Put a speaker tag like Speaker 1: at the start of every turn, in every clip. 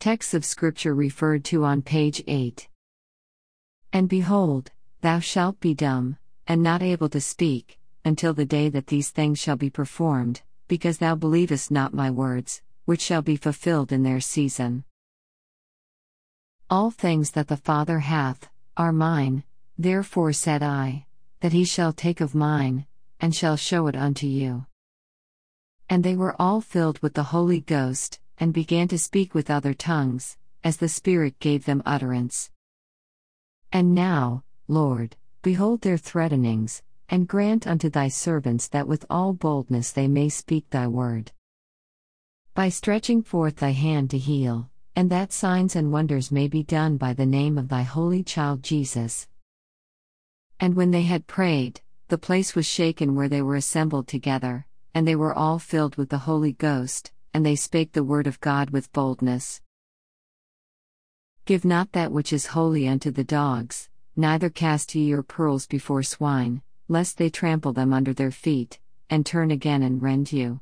Speaker 1: Texts of Scripture referred to on page 8. And behold, thou shalt be dumb, and not able to speak, until the day that these things shall be performed, because thou believest not my words, which shall be fulfilled in their season. All things that the Father hath are mine, therefore said I, that he shall take of mine, and shall show it unto you. And they were all filled with the Holy Ghost, and began to speak with other tongues, as the Spirit gave them utterance. And now, Lord, behold their threatenings, and grant unto thy servants that with all boldness they may speak thy word. By stretching forth thy hand to heal, and that signs and wonders may be done by the name of thy holy child Jesus. And when they had prayed, the place was shaken where they were assembled together, and they were all filled with the Holy Ghost, and they spake the word of God with boldness. Give not that which is holy unto the dogs, neither cast ye your pearls before swine, lest they trample them under their feet, and turn again and rend you.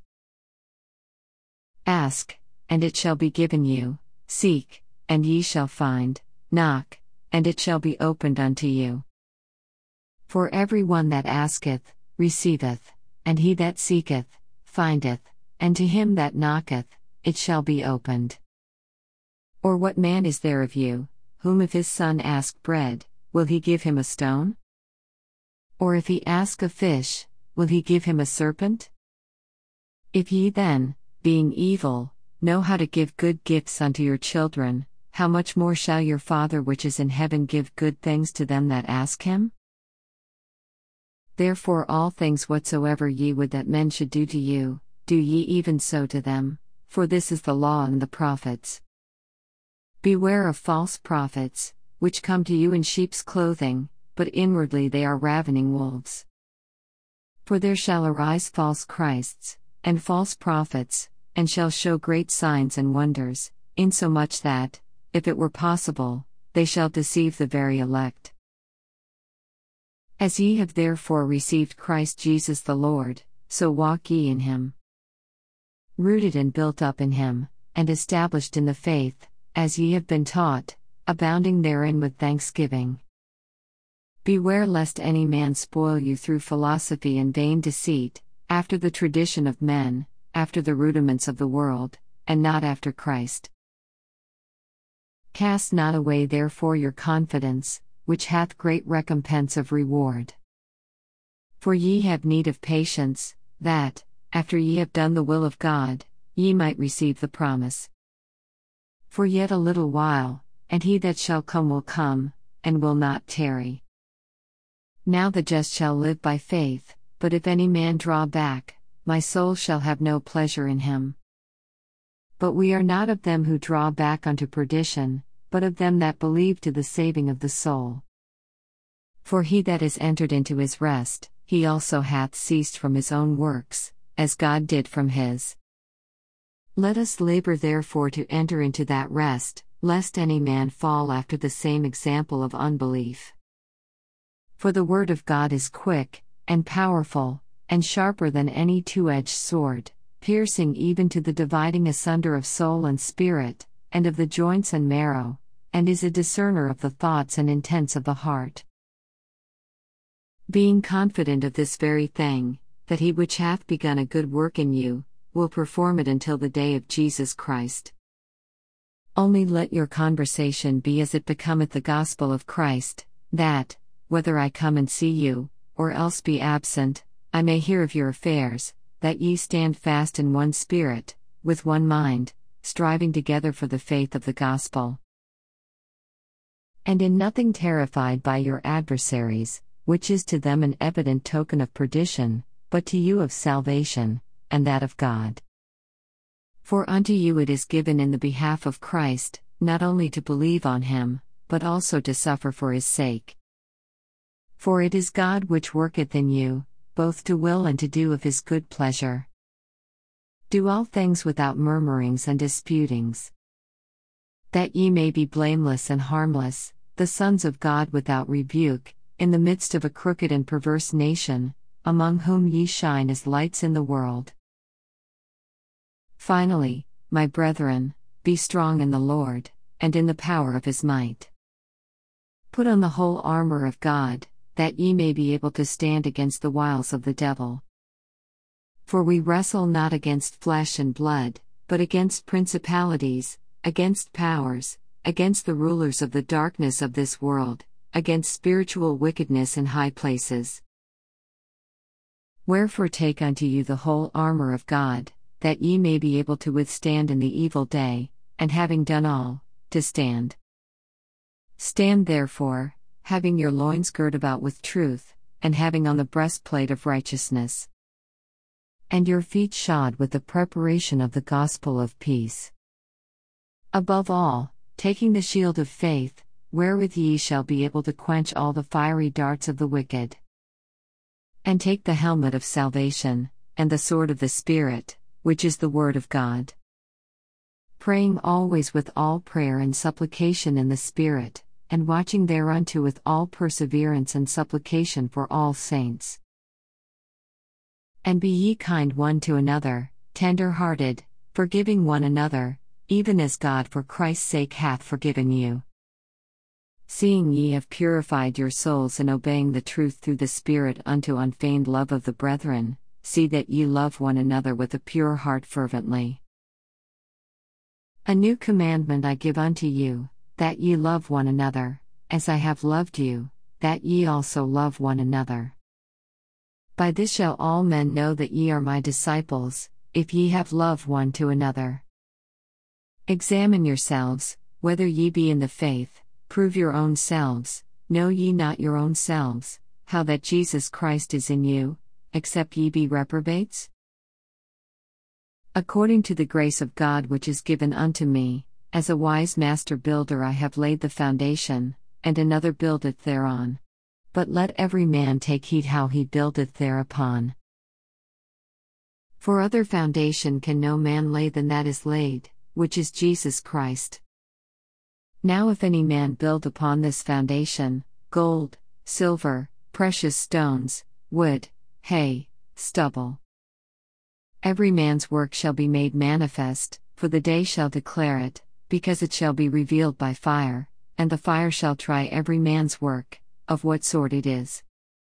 Speaker 1: Ask, and it shall be given you, seek, and ye shall find, knock, and it shall be opened unto you. For every one that asketh, receiveth, and he that seeketh, findeth, and to him that knocketh, it shall be opened. Or what man is there of you, whom if his son ask bread, will he give him a stone? Or if he ask a fish, will he give him a serpent? If ye then, being evil, know how to give good gifts unto your children, how much more shall your Father which is in heaven give good things to them that ask him? Therefore all things whatsoever ye would that men should do to you, do ye even so to them, for this is the law and the prophets. Beware of false prophets, which come to you in sheep's clothing, but inwardly they are ravening wolves. For there shall arise false Christs, and false prophets, and shall show great signs and wonders, insomuch that, if it were possible, they shall deceive the very elect. As ye have therefore received Christ Jesus the Lord, so walk ye in him. Rooted and built up in him, and established in the faith, as ye have been taught, abounding therein with thanksgiving. Beware lest any man spoil you through philosophy and vain deceit, after the tradition of men, after the rudiments of the world, and not after Christ. Cast not away therefore your confidence, which hath great recompense of reward. For ye have need of patience, that, after ye have done the will of God, ye might receive the promise. For yet a little while, and he that shall come will come, and will not tarry. Now the just shall live by faith, but if any man draw back, my soul shall have no pleasure in him. But we are not of them who draw back unto perdition, but of them that believe to the saving of the soul. For he that is entered into his rest, he also hath ceased from his own works, as God did from his. Let us labor therefore to enter into that rest, lest any man fall after the same example of unbelief. For the word of God is quick, and powerful, and sharper than any two-edged sword, piercing even to the dividing asunder of soul and spirit, and of the joints and marrow, and is a discerner of the thoughts and intents of the heart. Being confident of this very thing, that he which hath begun a good work in you, will perform it until the day of Jesus Christ. Only let your conversation be as it becometh the gospel of Christ, that, whether I come and see you, or else be absent, I may hear of your affairs, that ye stand fast in one spirit, with one mind, striving together for the faith of the gospel. And in nothing terrified by your adversaries, which is to them an evident token of perdition, but to you of salvation, and that of God. For unto you it is given in the behalf of Christ, not only to believe on him, but also to suffer for his sake. For it is God which worketh in you, both to will and to do of his good pleasure. Do all things without murmurings and disputings, that ye may be blameless and harmless, the sons of God without rebuke, in the midst of a crooked and perverse nation, among whom ye shine as lights in the world. Finally, my brethren, be strong in the Lord, and in the power of his might. Put on the whole armor of God, that ye may be able to stand against the wiles of the devil. For we wrestle not against flesh and blood, but against principalities, against powers, against the rulers of the darkness of this world, against spiritual wickedness in high places. Wherefore take unto you the whole armor of God, that ye may be able to withstand in the evil day, and having done all, to stand. Stand therefore, having your loins girt about with truth, and having on the breastplate of righteousness, and your feet shod with the preparation of the gospel of peace. Above all, taking the shield of faith, wherewith ye shall be able to quench all the fiery darts of the wicked. And take the helmet of salvation, and the sword of the Spirit, which is the word of God. Praying always with all prayer and supplication in the Spirit, and watching thereunto with all perseverance and supplication for all saints. And be ye kind one to another, tender-hearted, forgiving one another, even as God for Christ's sake hath forgiven you. Seeing ye have purified your souls in obeying the truth through the Spirit unto unfeigned love of the brethren, see that ye love one another with a pure heart fervently. A new commandment I give unto you, that ye love one another, as I have loved you, that ye also love one another. By this shall all men know that ye are my disciples, if ye have love one to another. Examine yourselves, whether ye be in the faith, prove your own selves, know ye not your own selves, how that Jesus Christ is in you, except ye be reprobates? According to the grace of God which is given unto me, as a wise master builder I have laid the foundation, and another buildeth thereon. But let every man take heed how he buildeth thereupon. For other foundation can no man lay than that is laid, which is Jesus Christ. Now if any man build upon this foundation, gold, silver, precious stones, wood, hay, stubble, every man's work shall be made manifest, for the day shall declare it, because it shall be revealed by fire, and the fire shall try every man's work, of what sort it is.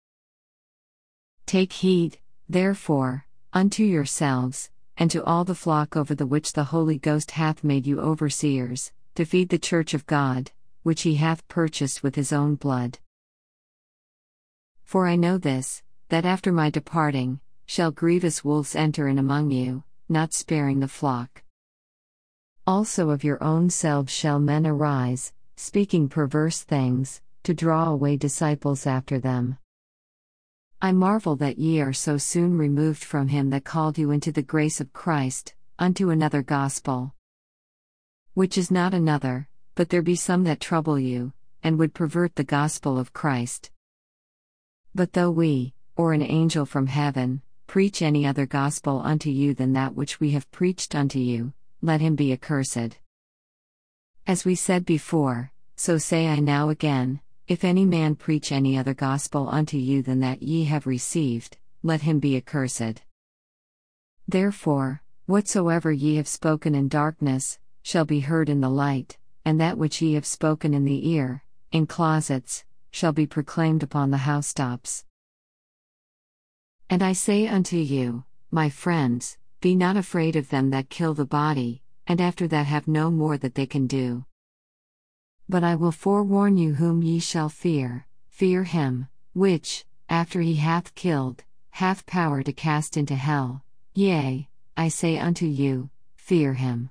Speaker 1: Take heed, therefore, unto yourselves, and to all the flock over the which the Holy Ghost hath made you overseers, to feed the church of God, which he hath purchased with his own blood. For I know this, that after my departing, shall grievous wolves enter in among you, not sparing the flock. Also of your own selves shall men arise, speaking perverse things, to draw away disciples after them. I marvel that ye are so soon removed from him that called you into the grace of Christ, unto another gospel, which is not another, but there be some that trouble you, and would pervert the gospel of Christ. But though we, or an angel from heaven, preach any other gospel unto you than that which we have preached unto you, let him be accursed. As we said before, so say I now again, if any man preach any other gospel unto you than that ye have received, let him be accursed. Therefore, whatsoever ye have spoken in darkness, shall be heard in the light, and that which ye have spoken in the ear, in closets, shall be proclaimed upon the housetops. And I say unto you, my friends, be not afraid of them that kill the body, and after that have no more that they can do. But I will forewarn you whom ye shall fear, fear him, which, after he hath killed, hath power to cast into hell, yea, I say unto you, fear him.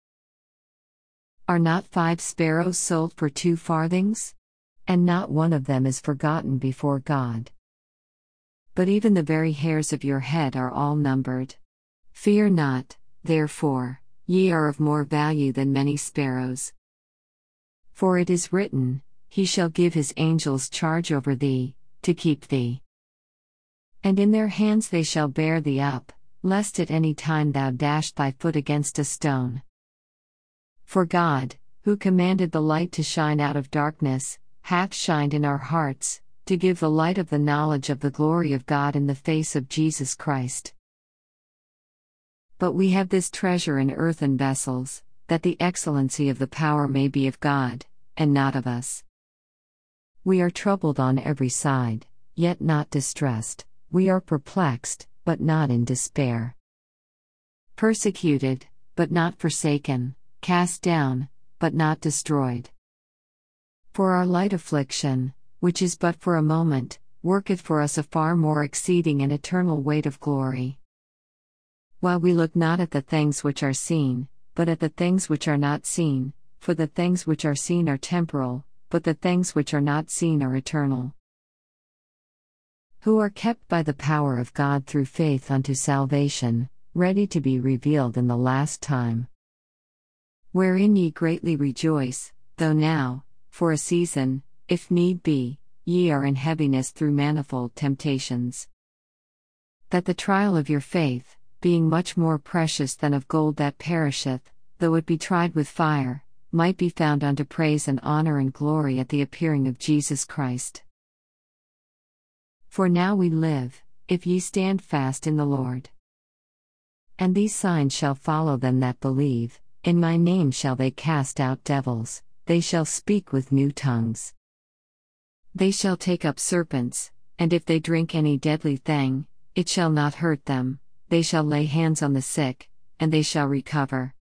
Speaker 1: Are not 5 sparrows sold for 2 farthings? And not one of them is forgotten before God. But even the very hairs of your head are all numbered. Fear not, therefore, ye are of more value than many sparrows. For it is written, He shall give his angels charge over thee, to keep thee. And in their hands they shall bear thee up, lest at any time thou dash thy foot against a stone. For God, who commanded the light to shine out of darkness, hath shined in our hearts, to give the light of the knowledge of the glory of God in the face of Jesus Christ. But we have this treasure in earthen vessels, that the excellency of the power may be of God, and not of us. We are troubled on every side, yet not distressed, we are perplexed, but not in despair. Persecuted, but not forsaken, cast down, but not destroyed. For our light affliction, which is but for a moment, worketh for us a far more exceeding and eternal weight of glory. While we look not at the things which are seen, but at the things which are not seen, for the things which are seen are temporal, but the things which are not seen are eternal. Who are kept by the power of God through faith unto salvation, ready to be revealed in the last time. Wherein ye greatly rejoice, though now, for a season, if need be, ye are in heaviness through manifold temptations. That the trial of your faith, being much more precious than of gold that perisheth, though it be tried with fire, might be found unto praise and honor and glory at the appearing of Jesus Christ. For now we live, if ye stand fast in the Lord. And these signs shall follow them that believe, in my name shall they cast out devils, they shall speak with new tongues. They shall take up serpents, and if they drink any deadly thing, it shall not hurt them, they shall lay hands on the sick, and they shall recover.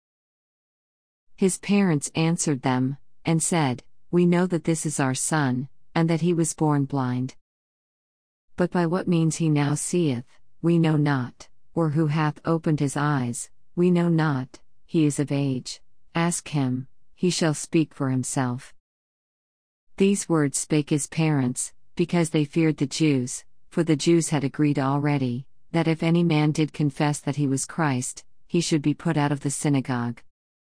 Speaker 1: His parents answered them, and said, We know that this is our son, and that he was born blind. But by what means he now seeth, we know not, or who hath opened his eyes, we know not, he is of age, ask him, he shall speak for himself. These words spake his parents, because they feared the Jews, for the Jews had agreed already, that if any man did confess that he was Christ, he should be put out of the synagogue.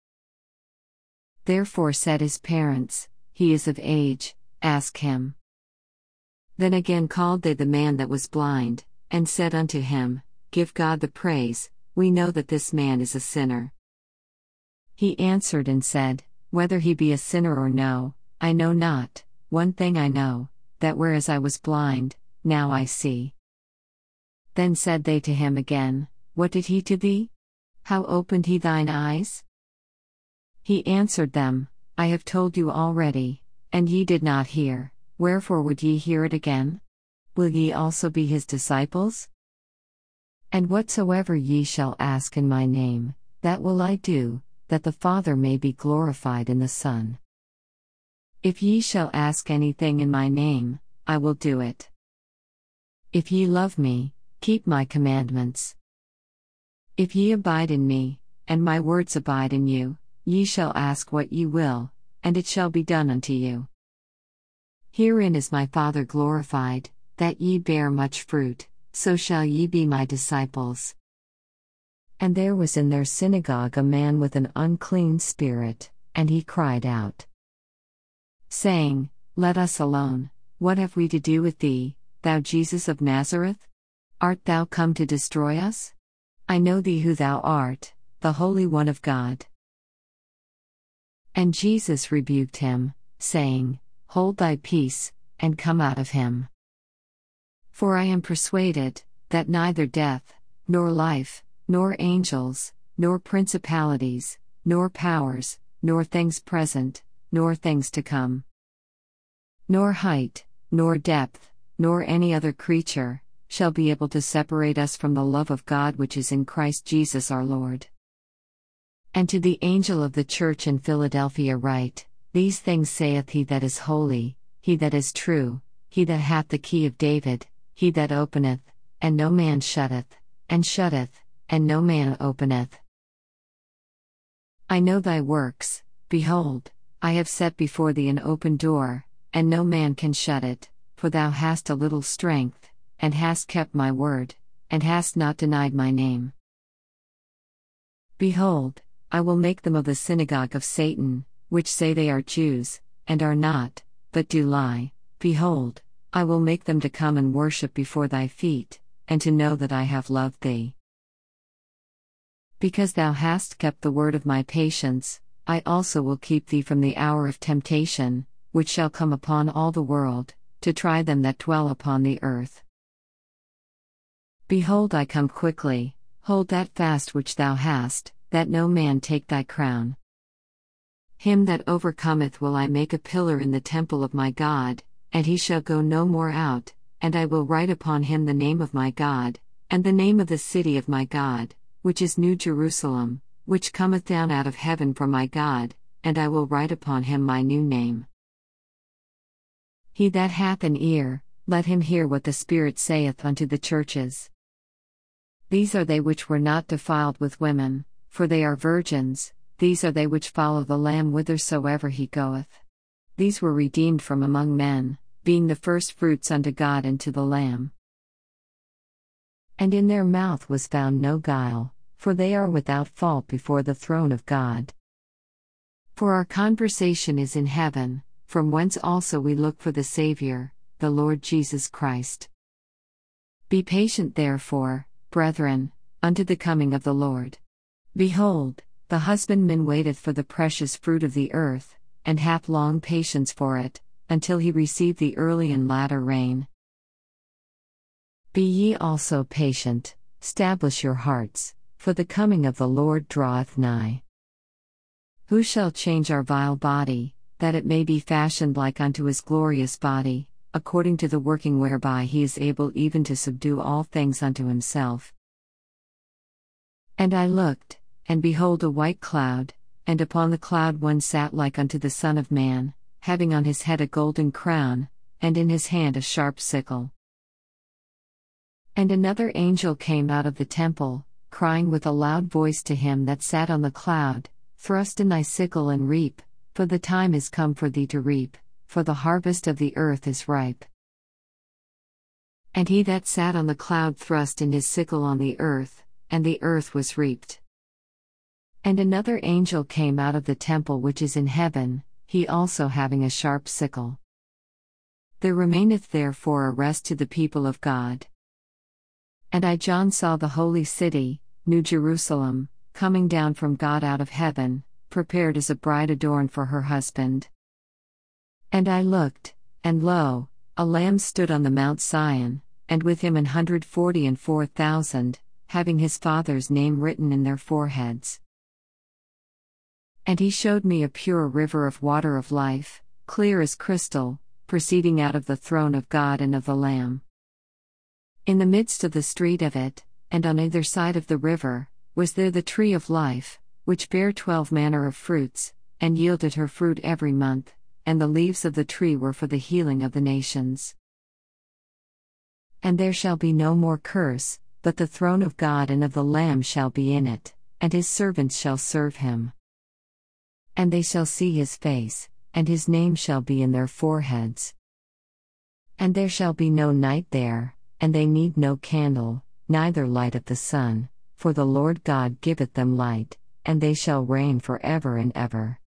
Speaker 1: Therefore said his parents, He is of age, ask him. Then again called they the man that was blind, and said unto him, Give God the praise, we know that this man is a sinner. He answered and said, Whether he be a sinner or no, I know not, one thing I know, that whereas I was blind, now I see. Then said they to him again, What did he to thee? How opened he thine eyes? He answered them, I have told you already, and ye did not hear, wherefore would ye hear it again? Will ye also be his disciples? And whatsoever ye shall ask in my name, that will I do, that the Father may be glorified in the Son. If ye shall ask anything in my name, I will do it. If ye love me, keep my commandments. If ye abide in me, and my words abide in you, ye shall ask what ye will, and it shall be done unto you. Herein is my Father glorified, that ye bear much fruit, so shall ye be my disciples. And there was in their synagogue a man with an unclean spirit, and he cried out, saying, Let us alone, what have we to do with thee, thou Jesus of Nazareth? Art thou come to destroy us? I know thee who thou art, the Holy One of God. And Jesus rebuked him, saying, Hold thy peace, and come out of him. For I am persuaded, that neither death, nor life, nor angels, nor principalities, nor powers, nor things present, nor things to come, nor height, nor depth, nor any other creature, shall be able to separate us from the love of God which is in Christ Jesus our Lord. And to the angel of the church in Philadelphia write, These things saith he that is holy, he that is true, he that hath the key of David, he that openeth, and no man shutteth, and no man openeth. I know thy works, behold, I have set before thee an open door, and no man can shut it, for thou hast a little strength, and hast kept my word, and hast not denied my name. Behold, I will make them of the synagogue of Satan, which say they are Jews, and are not, but do lie. Behold, I will make them to come and worship before thy feet, and to know that I have loved thee. Because thou hast kept the word of my patience, I also will keep thee from the hour of temptation, which shall come upon all the world, to try them that dwell upon the earth. Behold, I come quickly, hold that fast which thou hast, that no man take thy crown. Him that overcometh will I make a pillar in the temple of my God, and he shall go no more out, and I will write upon him the name of my God, and the name of the city of my God, which is New Jerusalem, which cometh down out of heaven from my God, and I will write upon him my new name. He that hath an ear, let him hear what the Spirit saith unto the churches. These are they which were not defiled with women, for they are virgins, these are they which follow the Lamb whithersoever he goeth. These were redeemed from among men, being the firstfruits unto God and to the Lamb. And in their mouth was found no guile, for they are without fault before the throne of God. For our conversation is in heaven, from whence also we look for the Saviour, the Lord Jesus Christ. Be patient therefore, brethren, unto the coming of the Lord. Behold, the husbandman waiteth for the precious fruit of the earth, and hath long patience for it, until he receive the early and latter rain. Be ye also patient, stablish your hearts, for the coming of the Lord draweth nigh. Who shall change our vile body, that it may be fashioned like unto his glorious body, according to the working whereby he is able even to subdue all things unto himself? And I looked, and behold a white cloud, and upon the cloud one sat like unto the Son of Man, having on his head a golden crown, and in his hand a sharp sickle. And another angel came out of the temple, crying with a loud voice to him that sat on the cloud, Thrust in thy sickle and reap, for the time is come for thee to reap, for the harvest of the earth is ripe. And he that sat on the cloud thrust in his sickle on the earth, and the earth was reaped. And another angel came out of the temple which is in heaven, he also having a sharp sickle. There remaineth therefore a rest to the people of God. And I John saw the holy city, New Jerusalem, coming down from God out of heaven, prepared as a bride adorned for her husband. And I looked, and lo, a Lamb stood on the Mount Sion, and with him 144,000, having his Father's name written in their foreheads. And he showed me a pure river of water of life, clear as crystal, proceeding out of the throne of God and of the Lamb. In the midst of the street of it, and on either side of the river, was there the tree of life, which bare 12 manner of fruits, and yielded her fruit every month, and the leaves of the tree were for the healing of the nations. And there shall be no more curse, but the throne of God and of the Lamb shall be in it, and his servants shall serve him. And they shall see his face, and his name shall be in their foreheads. And there shall be no night there, and they need no candle, neither light of the sun, for the Lord God giveth them light, and they shall reign for ever and ever.